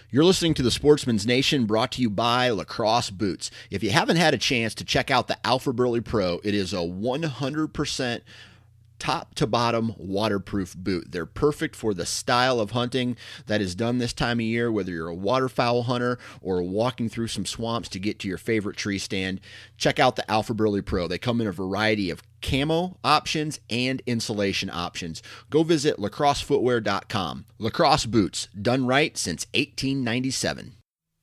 You're listening to the Sportsman's Nation, brought to you by Lacrosse Boots. If you haven't had a chance to check out the Alpha Burley Pro, it is a 100% top to bottom waterproof boot. They're perfect for the style of hunting that is done this time of year, whether you're a waterfowl hunter or walking through some swamps to get to your favorite tree stand. Check out the Alpha Burley Pro. They come in a variety of camo options and insulation options. Go visit lacrossefootwear.com. Lacrosse Boots, done right since 1897.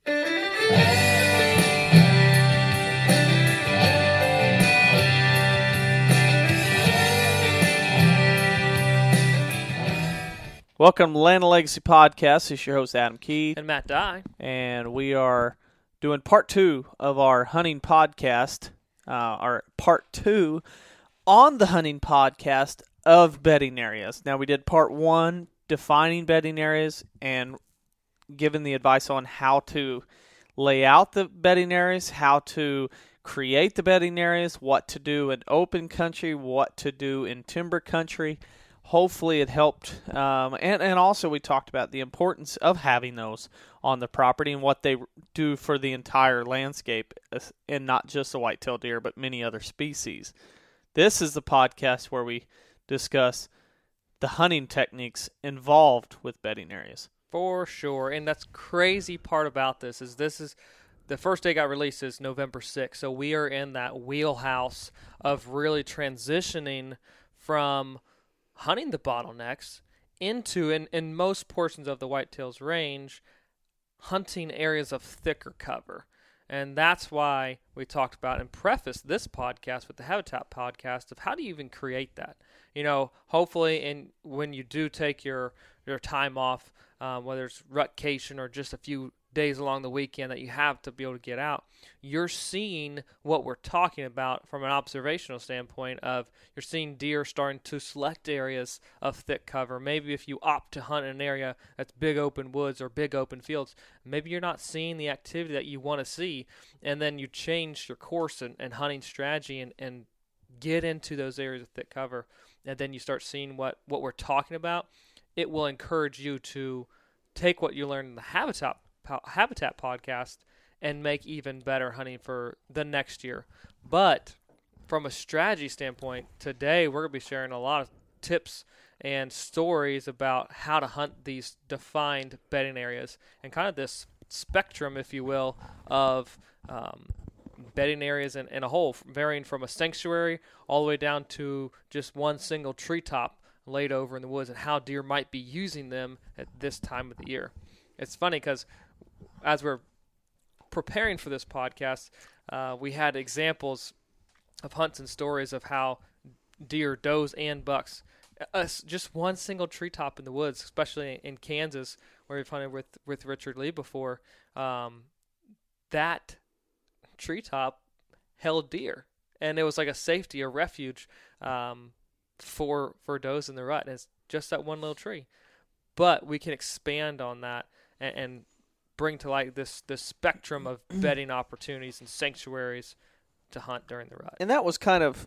Welcome to Land of Legacy Podcast. This is your host, Adam Keith. And Matt Dye. And we are doing part 2 of our hunting podcast, our part 2 on the hunting podcast of bedding areas. Now, we did part 1, defining bedding areas and giving the advice on how to lay out the bedding areas, how to create the bedding areas, what to do in open country, what to do in timber country. Hopefully it helped, and also we talked about the importance of having those on the property and what they do for the entire landscape, and not just the white-tailed deer, but many other species. This is the podcast where we discuss the hunting techniques involved with bedding areas. For sure, and that's crazy part about this is the first day got released is November 6th, so we are in that wheelhouse of really transitioning from hunting the bottlenecks into, in most portions of the whitetails range, hunting areas of thicker cover. And that's why we talked about and prefaced this podcast with the Habitat podcast of how do you even create that? You know, hopefully when you do take your time off, whether it's rutcation or just a few days along the weekend that you have to be able to get out, you're seeing what we're talking about from an observational standpoint of you're seeing deer starting to select areas of thick cover. Maybe if you opt to hunt in an area that's big open woods or big open fields, maybe you're not seeing the activity that you want to see, and then you change your course and hunting strategy and get into those areas of thick cover, and then you start seeing what we're talking about. It will encourage you to take what you learned in the Habitat podcast and make even better hunting for the next year. But from a strategy standpoint, today we're going to be sharing a lot of tips and stories about how to hunt these defined bedding areas and kind of this spectrum, if you will, of bedding areas in a whole, varying from a sanctuary all the way down to just one single treetop laid over in the woods, and how deer might be using them at this time of the year. It's funny because as we're preparing for this podcast, we had examples of hunts and stories of how deer, does, and bucks, just one single treetop in the woods, especially in Kansas, where we've hunted with Richard Lee before, that treetop held deer. And it was like a safety, a refuge for does in the rut. And it's just that one little tree. But we can expand on that and bring to light this spectrum of bedding opportunities and sanctuaries to hunt during the rut. And that was kind of,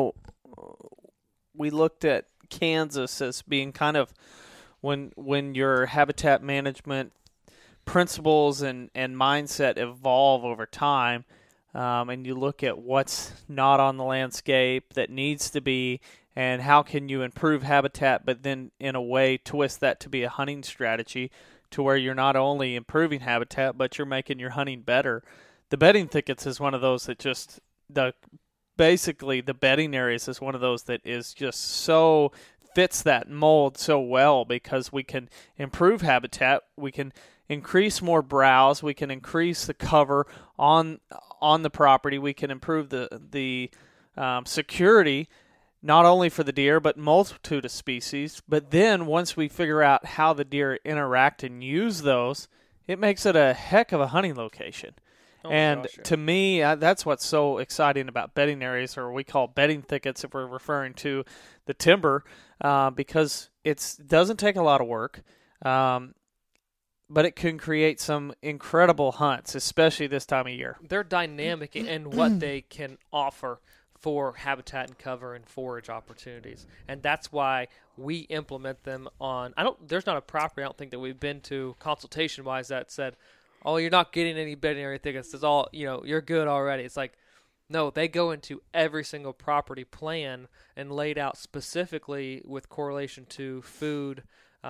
we looked at Kansas as being kind of when your habitat management principles and mindset evolve over time, and you look at what's not on the landscape that needs to be, and how can you improve habitat, but then in a way twist that to be a hunting strategy to where you're not only improving habitat, but you're making your hunting better. The bedding thickets is one of those that just, basically the bedding areas is one of those that is just so, fits that mold so well, because we can improve habitat, we can increase more browse, we can increase the cover on the property, we can improve the security, not only for the deer, but multitude of species. But then once we figure out how the deer interact and use those, it makes it a heck of a hunting location. To me, that's what's so exciting about bedding areas, or we call bedding thickets if we're referring to the timber, because it doesn't take a lot of work, but it can create some incredible hunts, especially this time of year. They're dynamic in what they can offer for habitat and cover and forage opportunities. And that's why we implement them on there's not a property I don't think that we've been to consultation wise that said, oh, you're not getting any bedding or anything. It's all, you're good already. It's like, no, they go into every single property plan and laid out specifically with correlation to food,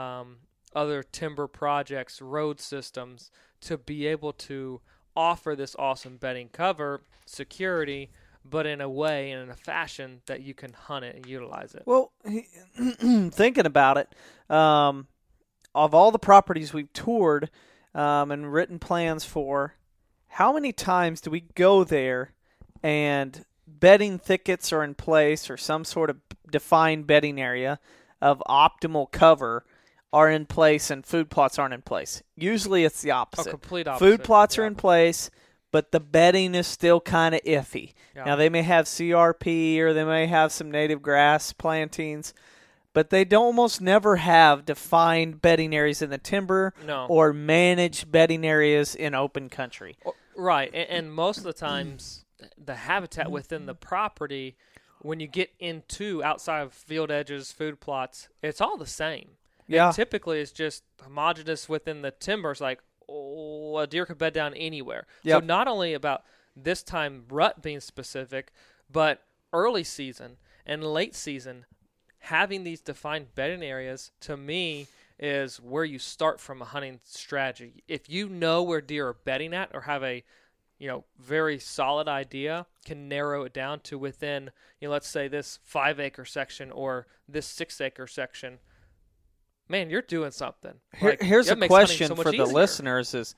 other timber projects, road systems, to be able to offer this awesome bedding cover, security, but in a way and in a fashion that you can hunt it and utilize it. Well, thinking about it, of all the properties we've toured and written plans for, how many times do we go there and bedding thickets are in place or some sort of defined bedding area of optimal cover are in place and food plots aren't in place? Usually it's the opposite. Complete opposite. Food plots are in place, but the bedding is still kind of iffy. Yeah. Now, they may have CRP or they may have some native grass plantings, but they don't almost never have defined bedding areas in the timber or managed bedding areas in open country. Right, and most of the times the habitat within the property, when you get into outside of field edges, food plots, it's all the same. Yeah. And typically it's just homogeneous within the timbers, like, a deer could bed down anywhere. Yep. So not only about this time rut being specific, but early season and late season, having these defined bedding areas, to me, is where you start from a hunting strategy. If you know where deer are bedding at or have a very solid idea, can narrow it down to within, let's say this 5-acre section or this 6-acre section, man, you're doing something. Here's a question for the listeners is,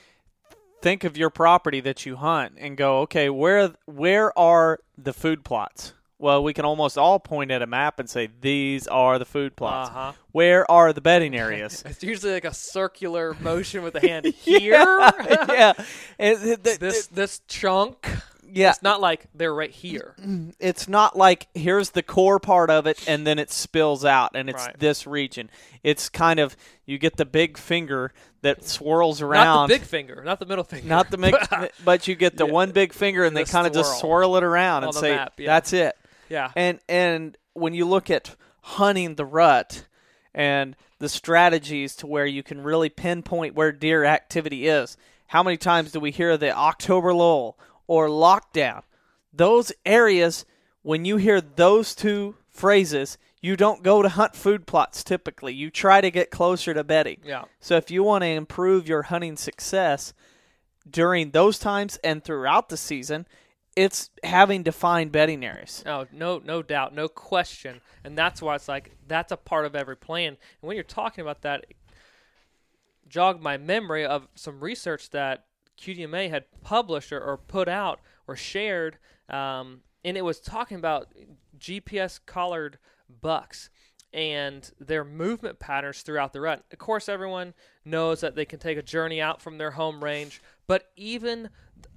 think of your property that you hunt and go, okay, where are the food plots? Well, we can almost all point at a map and say, these are the food plots. Uh-huh. Where are the bedding areas? It's usually like a circular motion with the hand here. Yeah. This chunk. Yeah. It's not like they're right here. It's not like here's the core part of it and then it spills out and it's right. This region. It's kind of, you get the big finger that swirls around. Not the big finger, not the middle finger. Not the big, but you get the one big finger and they kind of just swirl it around and say, map, that's it. Yeah. And when you look at hunting the rut and the strategies to where you can really pinpoint where deer activity is, how many times do we hear the October lull or lockdown? Those areas, when you hear those two phrases, you don't go to hunt food plots typically. You try to get closer to bedding. Yeah. So if you want to improve your hunting success during those times and throughout the season, it's having defined bedding areas. Oh, no doubt, no question. And that's why it's like, that's a part of every plan. And when you're talking about that, it jogged my memory of some research that QDMA had published or put out or shared, and it was talking about GPS collared bucks and their movement patterns throughout the rut. Of course, everyone knows that they can take a journey out from their home range, but even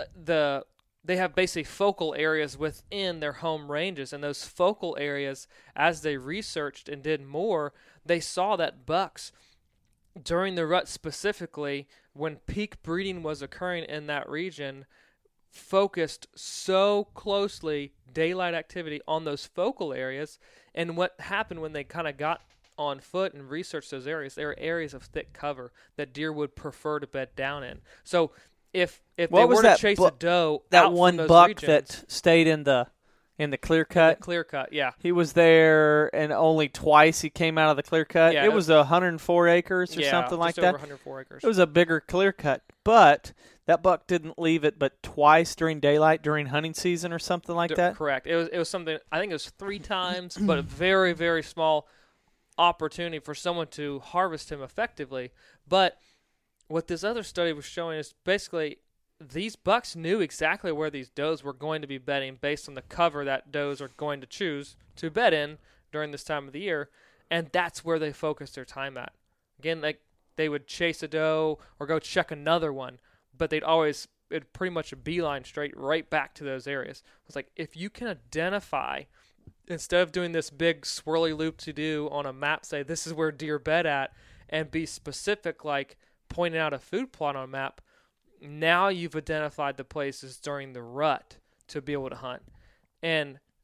they have basically focal areas within their home ranges, and those focal areas, as they researched and did more, they saw that bucks during the rut specifically, when peak breeding was occurring in that region, focused so closely daylight activity on those focal areas. And what happened when they kind of got on foot and researched those areas, there are areas of thick cover that deer would prefer to bed down in. So if they were to chase a doe that out one from those buck regions, that stayed in the clear cut. clear cut, yeah. He was there, and only twice he came out of the clear cut. Yeah, it was 104 acres or something like just that. over 104 acres. It was a bigger clear cut, but that buck didn't leave it but twice during daylight during hunting season or something like that. Correct. It was something. I think it was 3 times, but a very, very small opportunity for someone to harvest him effectively. But what this other study was showing is basically these bucks knew exactly where these does were going to be bedding based on the cover that does are going to choose to bed in during this time of the year, and that's where they focused their time at. Again, like they would chase a doe or go check another one, but it'd pretty much a beeline straight right back to those areas. It's like, if you can identify, instead of doing this big swirly loop to do on a map, say this is where deer bed at, and be specific, like pointing out a food plot on a map, now you've identified the places during the rut to be able to hunt. And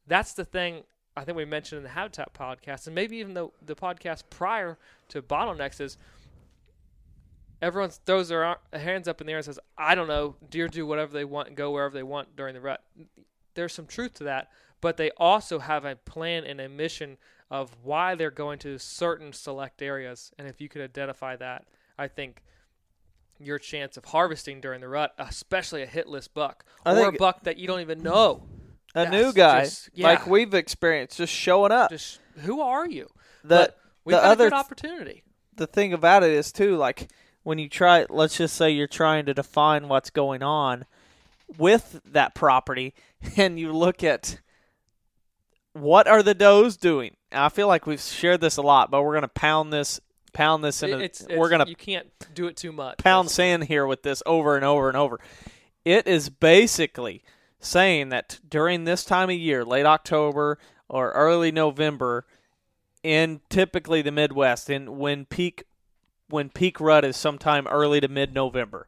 that's the thing I think we mentioned in the Habitat podcast, and maybe even the podcast prior to Bottlenecks, is everyone throws their hands up in the air and says, I don't know, deer do whatever they want and go wherever they want during the rut. There's some truth to that, but they also have a plan and a mission of why they're going to certain select areas. And if you could identify that, I think your chance of harvesting during the rut, especially a hitless buck, or a buck that you don't even know. A new guy, like we've experienced, just showing up. Just, who are you? But we've got a good opportunity. The thing about it is, too, like when you try, let's just say you're trying to define what's going on with that property, and you look at what are the does doing. And I feel like we've shared this a lot, but we're going to pound this into. We're going to. You can't do it too much. Pound sand here with this over and over and over. It is basically saying that during this time of year, late October or early November, in typically the Midwest, and when peak rut is sometime early to mid-November,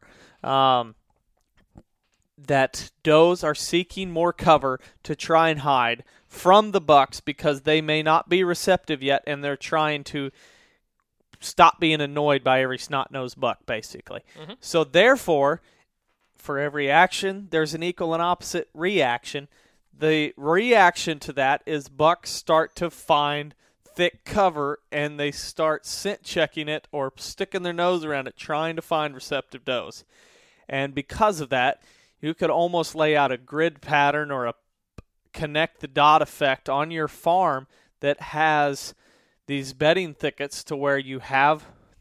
that does are seeking more cover to try and hide from the bucks because they may not be receptive yet, and they're trying to stop being annoyed by every snot-nosed buck, basically. Mm-hmm. So therefore, for every action, there's an equal and opposite reaction. The reaction to that is bucks start to find thick cover, and they start scent checking it or sticking their nose around it, trying to find receptive does. And because of that, you could almost lay out a grid pattern or a connect the dot effect on your farm that has these bedding thickets to where you have,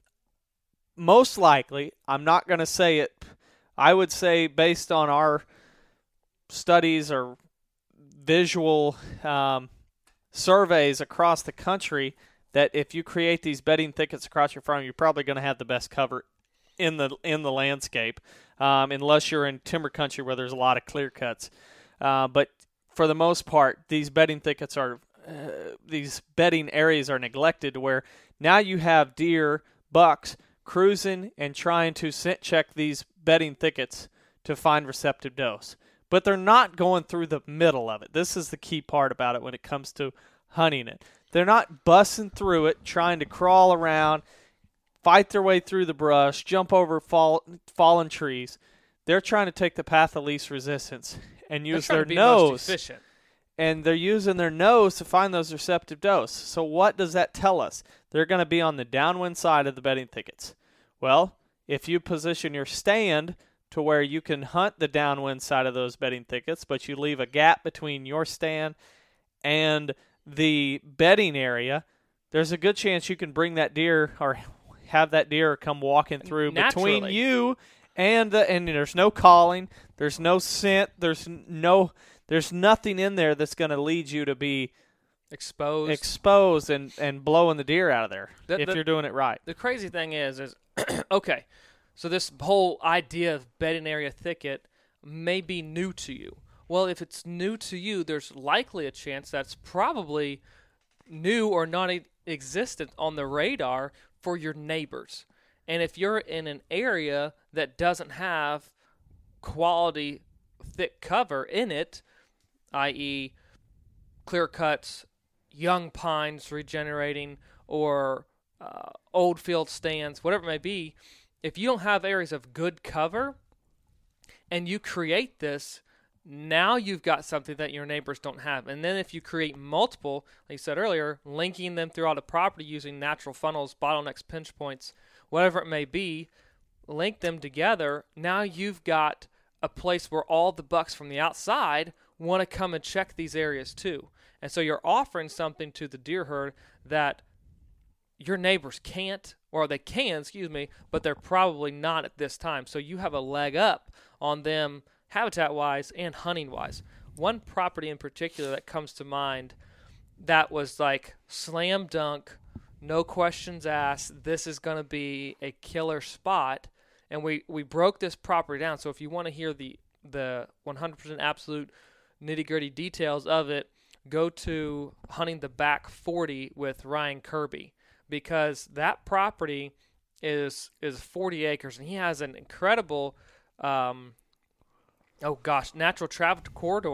most likely, I'm not going to say it, I would say based on our studies or visual surveys across the country, that if you create these bedding thickets across your farm, you're probably going to have the best cover in the landscape, unless you're in timber country where there's a lot of clear cuts. But for the most part, these bedding thickets are these bedding areas are neglected, to where now you have deer, bucks cruising and trying to scent check these bedding thickets to find receptive does. But they're not going through the middle of it. This is the key part about it when it comes to hunting it. They're not busting through it, trying to crawl around, fight their way through the brush, jump over fallen trees. They're trying to take the path of least resistance and use their nose. Most efficient. And they're using their nose to find those receptive does. So what does that tell us? They're going to be on the downwind side of the bedding thickets. Well, if you position your stand to where you can hunt the downwind side of those bedding thickets, but you leave a gap between your stand and the bedding area, there's a good chance you can bring that deer or have that deer come walking through naturally between you and there's no calling, there's no scent, there's nothing in there that's going to lead you to be exposed and blowing the deer out of there if you're doing it right. The crazy thing is okay, so this whole idea of bedding area thicket may be new to you. Well, if it's new to you, there's likely a chance that's probably new or not existent on the radar for your neighbors. And if you're in an area that doesn't have quality thick cover in it, i.e. clear cuts, young pines regenerating, or old field stands, whatever it may be, if you don't have areas of good cover and you create this, now you've got something that your neighbors don't have. And then if you create multiple, like you said earlier, linking them throughout a property using natural funnels, bottlenecks, pinch points, whatever it may be, link them together, now you've got a place where all the bucks from the outside want to come and check these areas too. And so you're offering something to the deer herd that your neighbors can't, or they can, but they're probably not at this time. So you have a leg up on them habitat-wise and hunting-wise. One property in particular that comes to mind that was like slam dunk, no questions asked, this is going to be a killer spot. And we broke this property down. So if you want to hear the 100% absolute nitty-gritty details of it, go to Hunting the Back 40 with Ryan Kirby, because that property is 40 acres, and he has an incredible natural travel corridor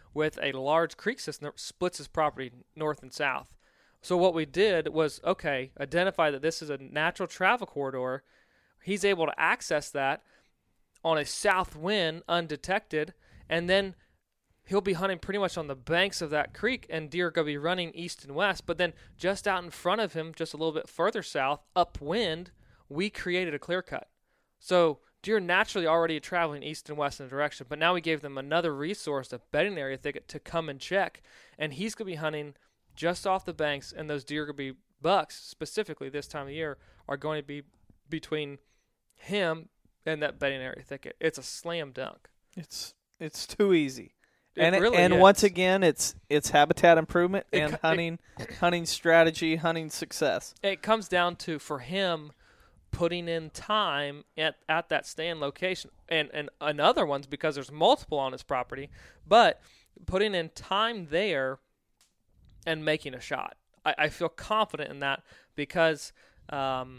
with a large creek system that splits his property north and south. So what we did was, okay, identify that this is a natural travel corridor. He's able to access that on a south wind undetected, and then he'll be hunting pretty much on the banks of that creek, and deer are going to be running east and west. But then just out in front of him, just a little bit further south, upwind, we created a clear cut. So deer naturally already traveling east and west in a direction, but now we gave them another resource, a bedding area thicket, to come and check. And he's going to be hunting just off the banks, and those deer are going to be, bucks specifically this time of year, are going to be between him and that bedding area thicket. It's a slam dunk. It's too easy. It really is. Once again, it's habitat improvement and hunting strategy, hunting success. It comes down to, for him, putting in time at that stand location, and other ones, because there's multiple on his property, but putting in time there and making a shot. I feel confident in that because of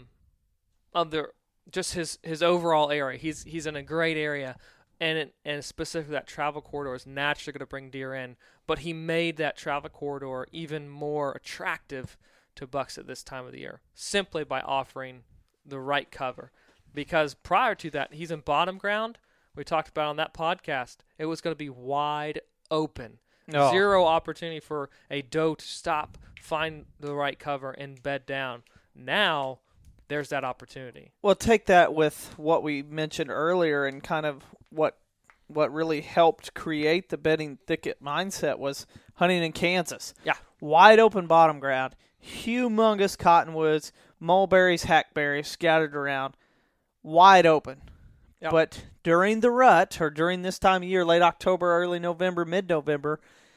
just his overall area. He's in a great area. And specifically that travel corridor is naturally going to bring deer in. But he made that travel corridor even more attractive to bucks at this time of the year, simply by offering the right cover. Because prior to that, he's in bottom ground. We talked about on that podcast. It was going to be wide open. Oh. Zero opportunity for a doe to stop, find the right cover, and bed down. Now there's that opportunity. Well, take that with what we mentioned earlier, and kind of what really helped create the bedding thicket mindset was hunting in Kansas. Yeah. Wide open bottom ground, humongous cottonwoods, mulberries, hackberries scattered around, wide open. Yep. But during the rut, or during this time of year, late October, early November, mid-November,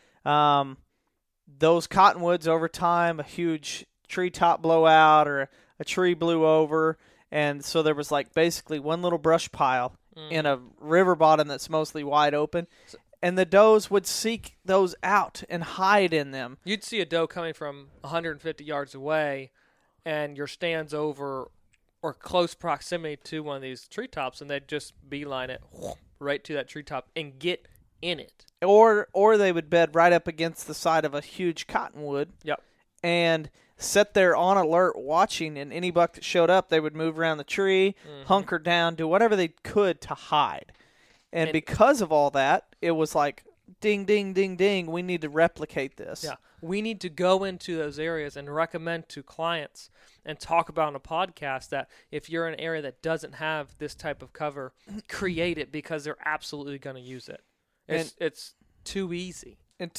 those cottonwoods over time, a huge treetop blowout or a tree blew over, and so there was like basically one little brush pile in a river bottom that's mostly wide open, and the does would seek those out and hide in them. You'd see a doe coming from 150 yards away, and your stand's over or close proximity to one of these treetops, and they'd just beeline it right to that treetop and get in it. Or they would bed right up against the side of a huge cottonwood. Yep. And sit there on alert watching, and any buck that showed up, they would move around the tree, hunker down, do whatever they could to hide. And because of all that, it was like, ding, ding, ding, ding, we need to replicate this. Yeah, we need to go into those areas and recommend to clients and talk about on a podcast that if you're in an area that doesn't have this type of cover, create it, because they're absolutely going to use it. It's too easy.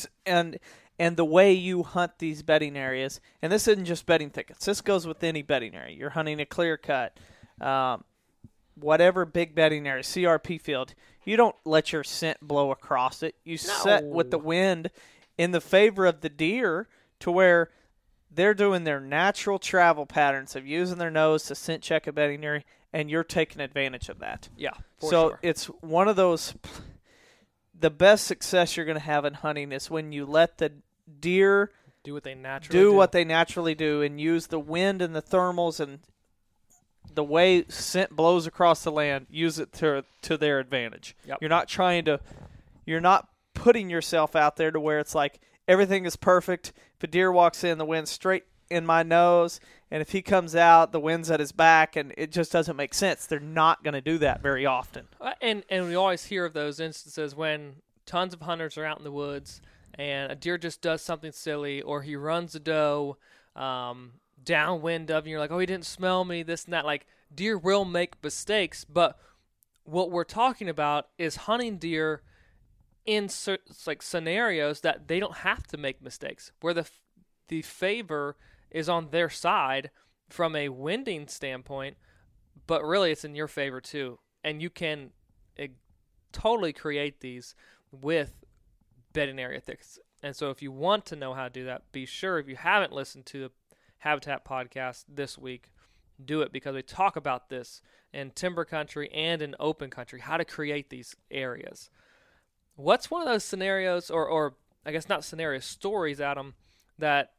And the way you hunt these bedding areas, and this isn't just bedding thickets, this goes with any bedding area. You're hunting a clear cut, whatever big bedding area, CRP field, you don't let your scent blow across it. You set with the wind in the favor of the deer to where they're doing their natural travel patterns of using their nose to scent check a bedding area, and you're taking advantage of that. Yeah, so sure. It's one of those. The best success you're going to have in hunting is when you let the deer do what they naturally do and use the wind and the thermals and the way scent blows across the land, use it to their advantage. Yep. You're not putting yourself out there to where it's like everything is perfect. If a deer walks in, the wind's straight in my nose, and if he comes out, the wind's at his back, and it just doesn't make sense. They're not going to do that very often. And we always hear of those instances when tons of hunters are out in the woods and a deer just does something silly, or he runs a doe downwind of you. You're like, oh, he didn't smell me, this and that. Like, deer will make mistakes, but what we're talking about is hunting deer in like scenarios that they don't have to make mistakes, where the favor is on their side from a winding standpoint, but really it's in your favor too. And you can totally create these with bedding area thickets. And so if you want to know how to do that, be sure, if you haven't listened to the Habitat podcast this week, do it, because we talk about this in timber country and in open country, how to create these areas. What's one of those scenarios, or I guess not scenarios, stories, Adam, that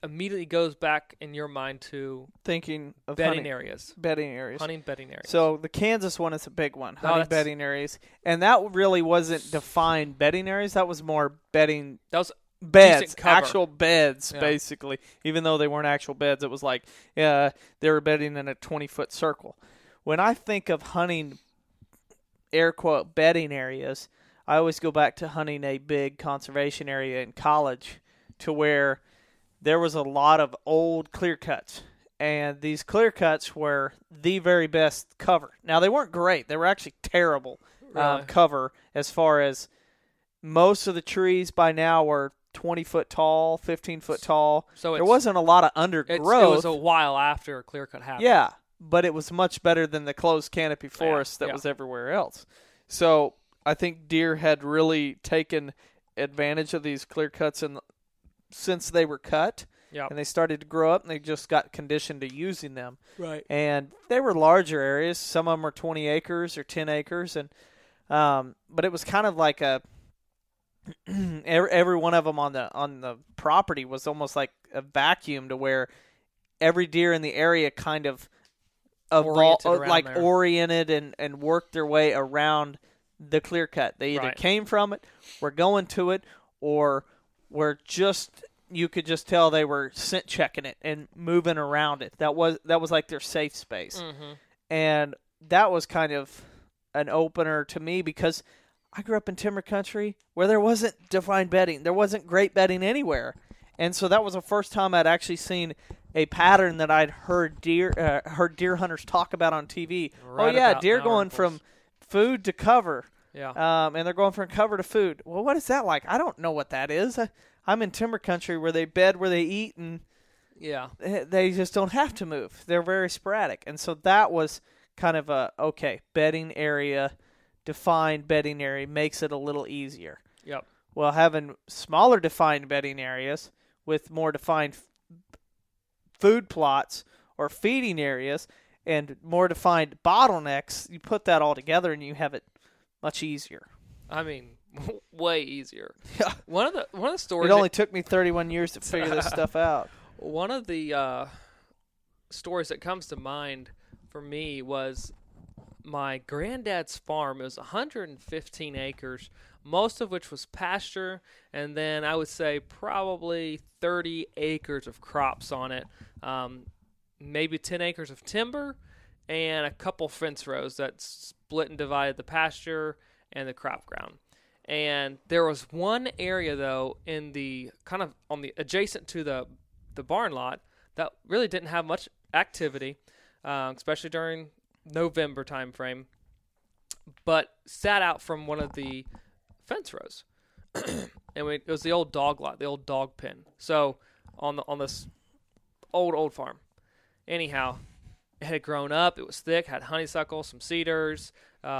immediately goes back in your mind to Thinking of bedding hunting areas. bedding areas. Hunting bedding areas. So the Kansas one is a big one, No, hunting that's- bedding areas, and that really wasn't defined bedding areas. That was more bedding that was beds, decent cover. actual beds, Yeah. basically. Even though they weren't actual beds, it was like they were bedding in a 20-foot circle. When I think of hunting, air quote, bedding areas, I always go back to hunting a big conservation area in college, to where there was a lot of old clear cuts. And these clear cuts were the very best cover. Now, they weren't great. They were actually terrible Really? cover, as far as most of the trees by now were 20-foot tall, 15-foot tall. So There wasn't a lot of it undergrowth. was a while after clear cut happened. Yeah, but it was much better than the closed canopy forest that yeah. was everywhere else. So I think deer had really taken advantage of these clear cuts since they were cut, Yep. and they started to grow up, and they just got conditioned to using them. Right. And they were larger areas. Some of them were 20 acres or 10 acres, and but it was kind of like a every one of them on the property was almost like a vacuum, to where every deer in the area kind of oriented and worked their way around the clear cut. They either Right. came from it, were going to it, or were just, you could just tell they were scent checking it and moving around it. That was like their safe space. Mm-hmm. And that was kind of an opener to me, because I grew up in timber country where there wasn't defined bedding. There wasn't great bedding anywhere. And so that was the first time I'd actually seen a pattern that I'd heard deer hunters talk about on TV. Right oh, yeah, about deer in going from articles. food to cover. Yeah. And they're going from cover to food. Well, what is that like? I don't know what that is. I'm in timber country where they bed where they eat, and Yeah. they just don't have to move. They're very sporadic. And so that was kind of bedding area, defined bedding area makes it a little easier. Yep. Well, having smaller defined bedding areas with more defined food plots or feeding areas and more defined bottlenecks, you put that all together and you have it much easier. I mean, way easier. Yeah. One of the stories. It only took me 31 years to figure this stuff out. One of the stories that comes to mind for me was my granddad's farm. It was 115 acres, most of which was pasture, and then I would say probably 30 acres of crops on it, maybe 10 acres of timber, and a couple fence rows that split and divided the pasture and the crop ground. And there was one area, though, in the kind of on the adjacent to the barn lot that really didn't have much activity, especially during November time frame, but sat out from one of the fence rows. And it was the old dog lot, the old dog pen. So on this old farm. Anyhow, it had grown up. It was thick, had honeysuckle, some cedars,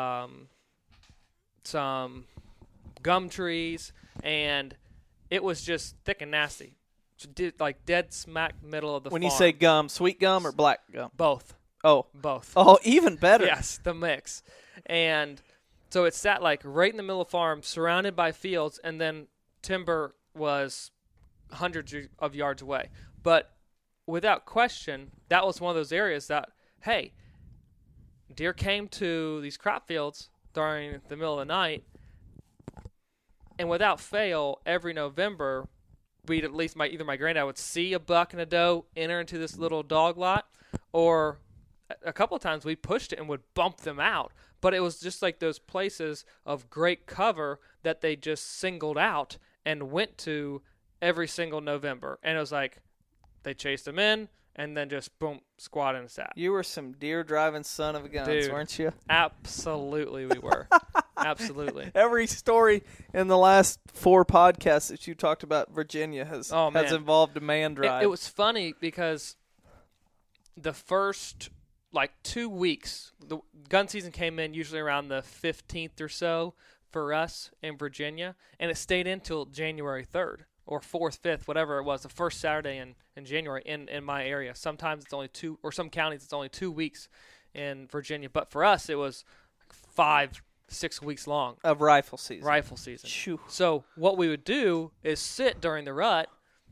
some gum trees, and it was just thick and nasty. Like dead smack middle of the When farm. you say gum, sweet gum or black gum? Both. Oh, Both. even better. Yes, the mix. And so it sat like right in the middle of the farm, surrounded by fields, and then timber was hundreds of yards away. But without question, that was one of those areas that, hey, deer came to these crop fields during the middle of the night, and without fail, every November, we'd at least either my granddad would see a buck and a doe enter into this little dog lot, or a couple of times we pushed it and would bump them out. But it was just like those places of great cover that they just singled out and went to every single November. And it was like they chased them in and then just boom, squat and sat. You were some deer driving son of a guns, Dude. weren't you? Absolutely we were. Absolutely. Every story in the last 4 podcasts that you talked about Virginia has man. involved a man drive. It was funny because the first 2 weeks, the gun season came in usually around the 15th or so for us in Virginia, and it stayed until January 3rd or 4th, 5th, whatever it was, the first Saturday in January in my area. Sometimes it's only 2, or some counties it's only 2 weeks in Virginia, but for us it was 5-6 weeks long. of rifle season. Rifle season. Shoo. So what we would do is sit during the rut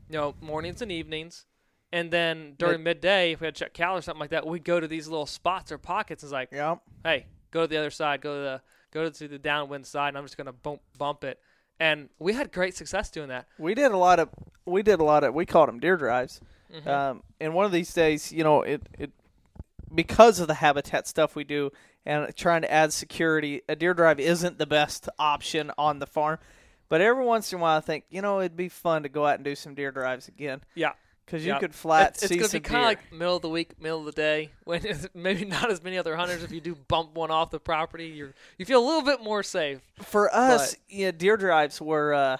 mornings and evenings. And then during midday, if we had to check cal or something like that, we'd go to these little spots or pockets. It's like, hey, go to the other side, go to the downwind side, and I'm just going to bump it. And we had great success doing that. We did a lot of, we called them deer drives. And one of these days, it because of the habitat stuff we do and trying to add security, a deer drive isn't the best option on the farm. But every once in a while, I think, it'd be fun to go out and do some deer drives again. Yeah. Because you could flat see some deer. It's going to be kind of like middle of the week, middle of the day, when maybe not as many other hunters. If you do bump one off the property, you feel a little bit more safe. For us, deer drives were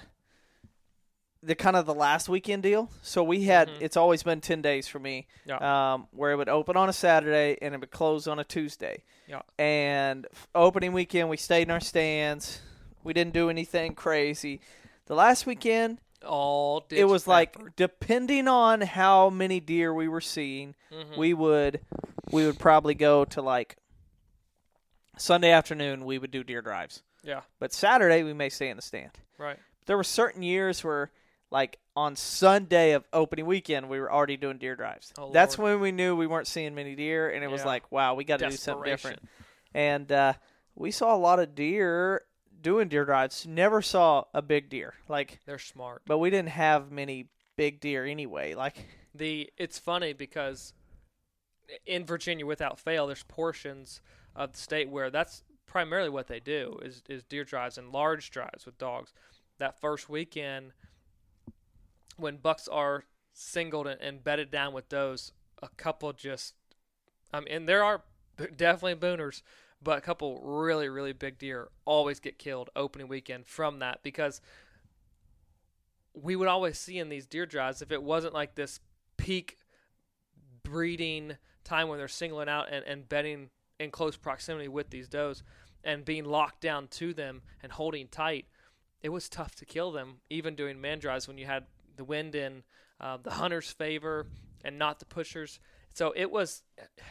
the kind of the last weekend deal. So we had it's always been 10 days for me, where it would open on a Saturday and it would close on a Tuesday. Yeah. And opening weekend, we stayed in our stands. We didn't do anything crazy. The last weekend, it was like, depending on how many deer we were seeing, we would probably go to like Sunday afternoon. We would do deer drives. Yeah. But Saturday we may stay in the stand. Right. There were certain years where, like on Sunday of opening weekend, we were already doing deer drives. Oh, That's Lord. when we knew we weren't seeing many deer, and it was like, wow, we got to do something different. And we saw a lot of deer doing deer drives. Never saw a big deer. Like, they're smart. But we didn't have many big deer anyway. It's funny because in Virginia, without fail, there's portions of the state where that's primarily what they do is deer drives and large drives with dogs. That first weekend, when bucks are singled and bedded down with does, a couple just and there are definitely booners, but a couple really, really big deer always get killed opening weekend from that, because we would always see in these deer drives, if it wasn't like this peak breeding time when they're singling out and bedding in close proximity with these does and being locked down to them and holding tight, it was tough to kill them, even doing man drives when you had the wind in the hunter's favor and not the pushers. So it was...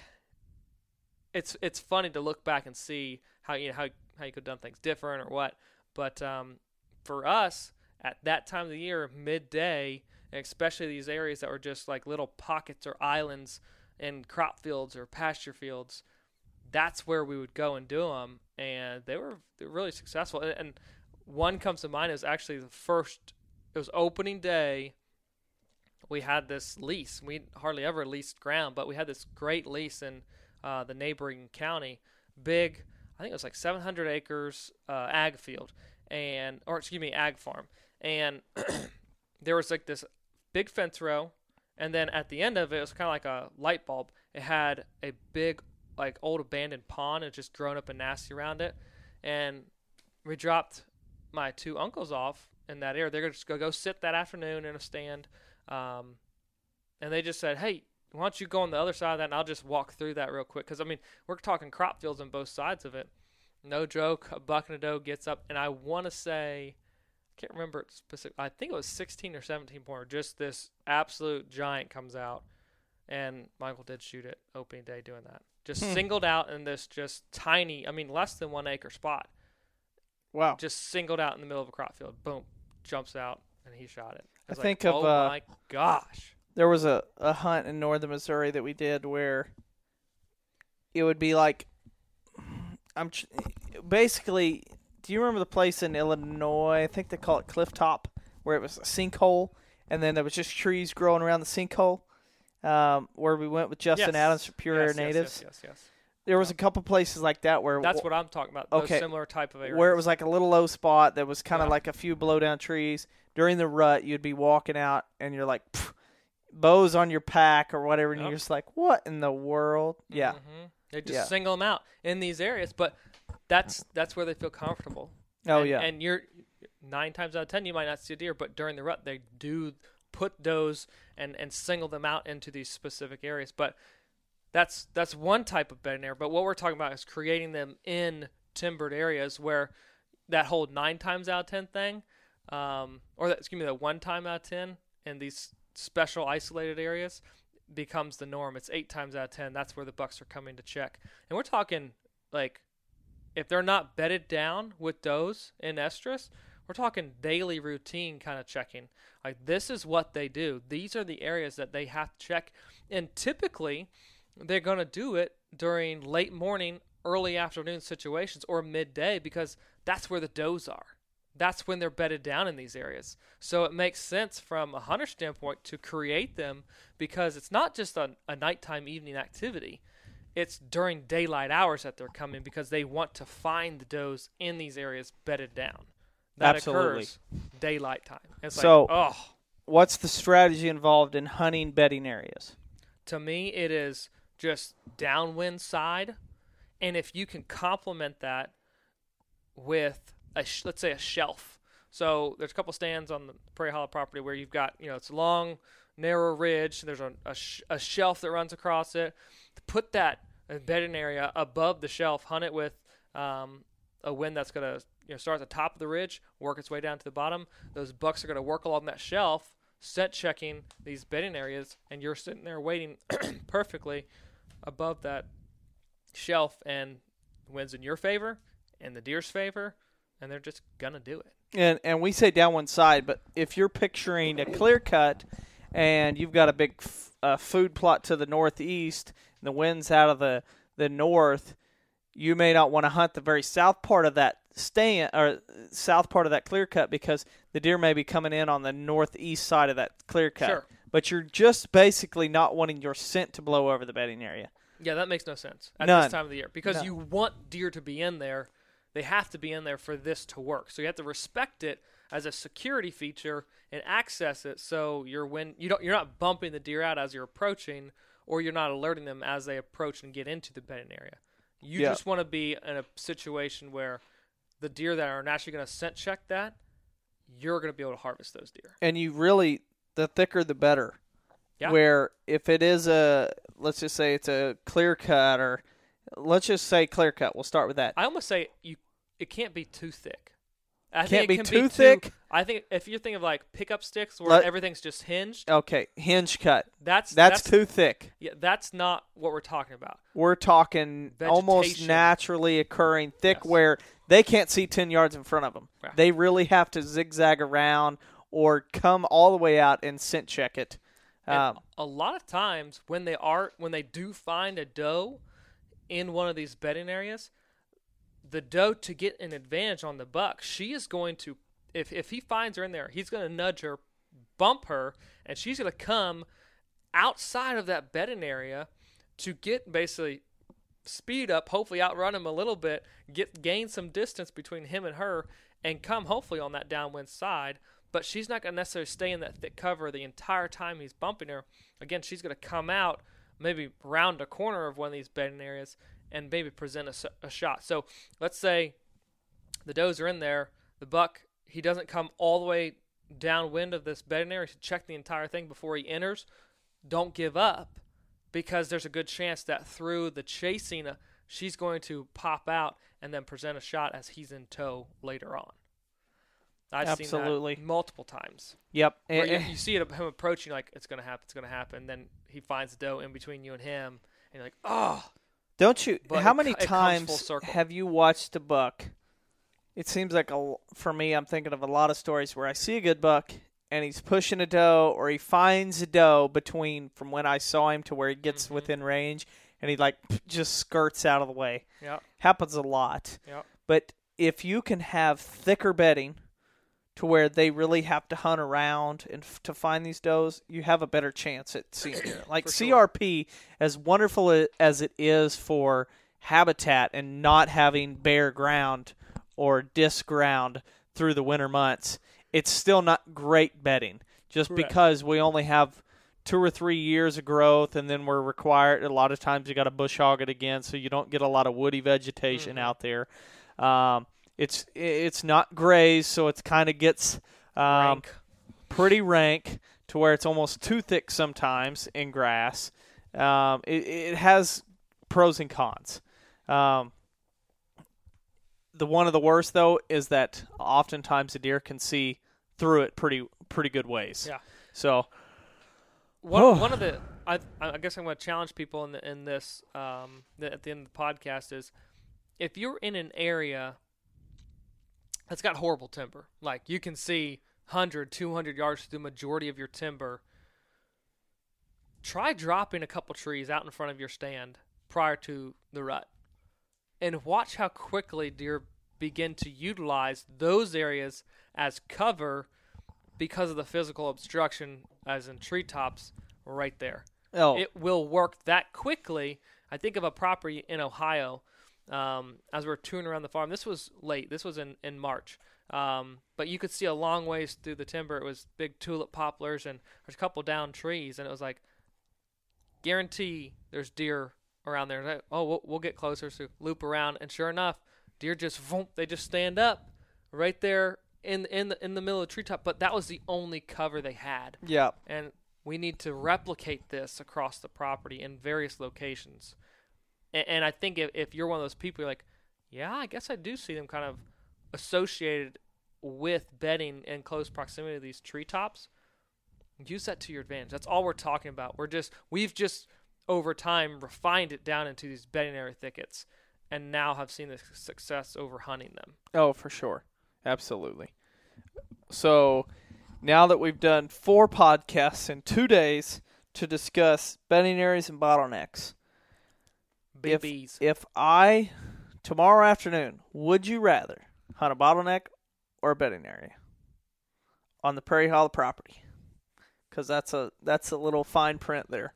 It's funny to look back and see how you could have done things different or what, but for us at that time of the year, midday, and especially these areas that were just like little pockets or islands in crop fields or pasture fields, that's where we would go and do them, and they were really successful. And one comes to mind is actually it was opening day. We had this lease. We hardly ever leased ground, but we had this great lease in the neighboring county, big, I think it was like 700 acres ag field, ag farm. And there was like this big fence row, and then at the end of it was kind of like a light bulb. It had a big, like, old abandoned pond and just grown up and nasty around it. And we dropped my two uncles off in that area. They're going to just go sit that afternoon in a stand. And they just said, hey, why don't you go on the other side of that, and I'll just walk through that real quick. Because, we're talking crop fields on both sides of it. No joke, a buck and a doe gets up, and I want to say, I can't remember it specific. I think it was 16 or 17 pointer. Just this absolute giant comes out, and Michael did shoot it opening day doing that. Just singled out in this just tiny, less than 1 acre spot. Wow. Just singled out in the middle of a crop field. Boom, jumps out, and he shot it. I think oh my gosh. There was a hunt in northern Missouri that we did where it would be like, basically, do you remember the place in Illinois? I think they call it Cliff Top, where it was a sinkhole, and then there was just trees growing around the sinkhole, where we went with Justin Adams for Pure Air Natives. Yes. There was a couple places like that where... That's what I'm talking about, those similar type of areas. Where it was like a little low spot that was kind of like a few blow-down trees. During the rut, you'd be walking out, and you're like... bows on your pack or whatever, and you're just like, what in the world? Yeah. Mm-hmm. They just single them out in these areas, but that's where they feel comfortable. Oh, and you're 9 times out of 10, you might not see a deer, but during the rut, they do put does and single them out into these specific areas. But that's one type of bedding area. But what we're talking about is creating them in timbered areas where that whole 9 times out of 10 thing, the 1 time out of 10 in these special isolated areas becomes the norm. It's 8 times out of 10. That's where the bucks are coming to check. And we're talking, like, if they're not bedded down with does in estrus, We're talking daily routine kind of checking. Like, this is what they do. These are the areas that they have to check. And typically, they're going to do it during late morning, early afternoon situations or midday, because that's where the does are. That's when they're bedded down in these areas. So it makes sense from a hunter standpoint to create them, because it's not just a nighttime evening activity. It's during daylight hours that they're coming, because they want to find the does in these areas bedded down. That Absolutely. occurs daylight time. It's So- like, oh, What's the strategy involved in hunting bedding areas? to me, it is just downwind side. And if you can complement that with, let's say, a shelf. So there's a couple stands on the Prairie Hollow property where you've got, it's a long, narrow ridge. There's a shelf that runs across it. Put that bedding area above the shelf. Hunt it with a wind that's going to start at the top of the ridge, work its way down to the bottom. Those bucks are going to work along that shelf, scent checking these bedding areas, and you're sitting there waiting perfectly above that shelf, and the wind's in your favor and the deer's favor, and they're just going to do it. And we say down one side, but if you're picturing a clear cut and you've got a big food plot to the northeast and the wind's out of the north, you may not want to hunt the very south part of that stand or south part of that clear cut, because the deer may be coming in on the northeast side of that clear cut. Sure. But you're just basically not wanting your scent to blow over the bedding area. Yeah, that makes no sense at None. this time of the year, because None. you want deer to be in there. They have to be in there for this to work. So you have to respect it as a security feature and access it, so you're not bumping the deer out as you're approaching, or you're not alerting them as they approach and get into the bedding area. You just want to be in a situation where the deer that are naturally going to scent check that, you're going to be able to harvest those deer. And you really, the thicker the better. Yeah. Where if it is let's just say it's a clear cut, or let's just say clear cut. We'll start with that. I almost say it can't be too thick. I Can't think it be can too be thick? I think if you think of like pickup sticks where everything's just hinged, Okay, hinge cut. that's Too thick. Yeah, that's not what we're talking about. We're talking almost Vegetation. naturally occurring thick, Yes. where they can't see 10 yards in front of them. Yeah. They really have to zigzag around or come all the way out and scent check it. And a lot of times when they do find a doe in one of these bedding areas, the doe, to get an advantage on the buck, she is going to, if he finds her in there, he's going to nudge her, bump her, and she's going to come outside of that bedding area to get basically speed up, hopefully outrun him a little bit, gain some distance between him and her, and come hopefully on that downwind side. But she's not going to necessarily stay in that thick cover the entire time he's bumping her. Again, she's going to come out, maybe round a corner of one of these bedding areas, and maybe present a shot. So let's say the does are in there. The buck, he doesn't come all the way downwind of this bedding area. He should check the entire thing before he enters. Don't give up, because there's a good chance that through the chasing, she's going to pop out and then present a shot as he's in tow later on. I've seen that multiple times. Yep. Where you see him approaching like, it's going to happen. Then he finds the doe in between you and him, and you're like, oh. Don't you? But how it many comes full times circle. have you watched a buck? It seems like, for me, I'm thinking of a lot of stories where I see a good buck, and he's pushing a doe, or he finds a doe from when I saw him to where he gets within range, and he just skirts out of the way. Yeah. Happens a lot. Yeah. But if you can have thicker bedding to where they really have to hunt around and to find these does, you have a better chance at seeing deer. Like For sure. CRP, as wonderful as it is for habitat and not having bare ground or disc ground through the winter months, it's still not great bedding, just Correct. because we only have 2 or 3 years of growth, and then we're required, a lot of times you got to bush hog it again, so you don't get a lot of woody vegetation out there. It's not grazed, so it kind of gets Rank. pretty rank to where it's almost too thick sometimes in grass. It has pros and cons. One of the worst, though, is that oftentimes the deer can see through it pretty good ways. Yeah. So One of the I guess I'm going to challenge people in this at the end of the podcast is, if you're in an area that's got horrible timber. Like, you can see 100, 200 yards through the majority of your timber. Try dropping a couple trees out in front of your stand prior to the rut, and watch how quickly deer begin to utilize those areas as cover because of the physical obstruction, as in treetops right there. Oh, It will work that quickly. I think of a property in Ohio, as we're touring around the farm. This was late. This was in March. But you could see a long ways through the timber. It was big tulip poplars, and there's a couple down trees, and it was like, guarantee there's deer around there. Like, oh, we'll get closer, so loop around, and sure enough, deer just they just stand up right there in the middle of the treetop. But that was the only cover they had. yeah. And we need to replicate this across the property in various locations. And I think if you're one of those people, you're like, yeah, I guess I do see them kind of associated with bedding in close proximity to these treetops. Use that to your advantage. That's all we're talking about. We've just over time refined it down into these bedding area thickets, and now have seen the success over hunting them. Oh, for sure. Absolutely. So now that we've done 4 podcasts in 2 days to discuss bedding areas and bottlenecks, Babies. if I, tomorrow afternoon, would you rather hunt a bottleneck or a bedding area on the Prairie Hollow property? Because that's a little fine print there.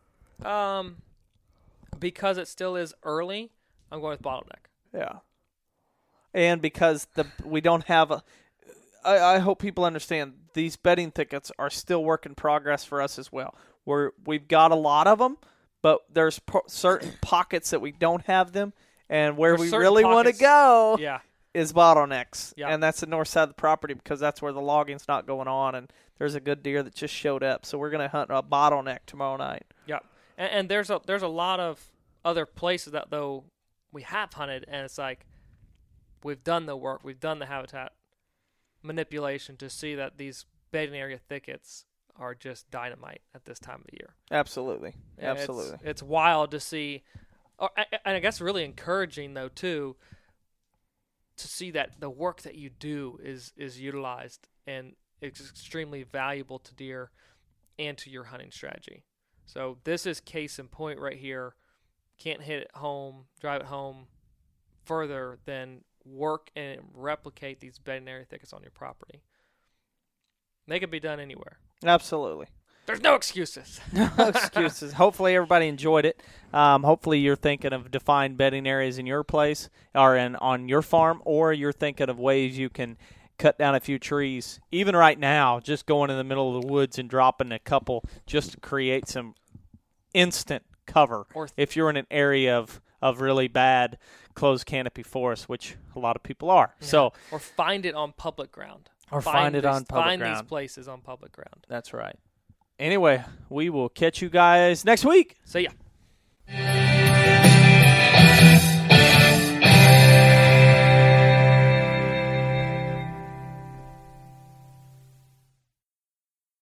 Because it still is early, I'm going with bottleneck. Yeah. And because we don't have I hope people understand these bedding thickets are still work in progress for us as well. We've got a lot of them, but there's certain pockets that we don't have them, and where we really want to go is bottlenecks. Yeah. And that's the north side of the property because that's where the logging's not going on, and there's a good deer that just showed up. So we're going to hunt a bottleneck tomorrow night. Yeah. And there's a lot of other places that, though, we have hunted, and it's like we've done the work, we've done the habitat manipulation to see that these bedding area thickets are just dynamite at this time of the year. Absolutely. Absolutely. It's wild to see, and I guess really encouraging, though, too, to see that the work that you do is utilized and it's extremely valuable to deer and to your hunting strategy. So this is case in point right here. Can't hit it home, drive it home further than work and replicate these bedding area thickets on your property. They can be done anywhere. Absolutely. There's no excuses. No excuses. Hopefully everybody enjoyed it. Hopefully you're thinking of defined bedding areas in your place or on your farm, or you're thinking of ways you can cut down a few trees. Even right now, just going in the middle of the woods and dropping a couple just to create some instant cover. If you're in an area of really bad closed canopy forest, which a lot of people are. Yeah. So, or find it on public ground. Find it on public ground. Find these places on public ground. That's right. Anyway, we will catch you guys next week. See ya.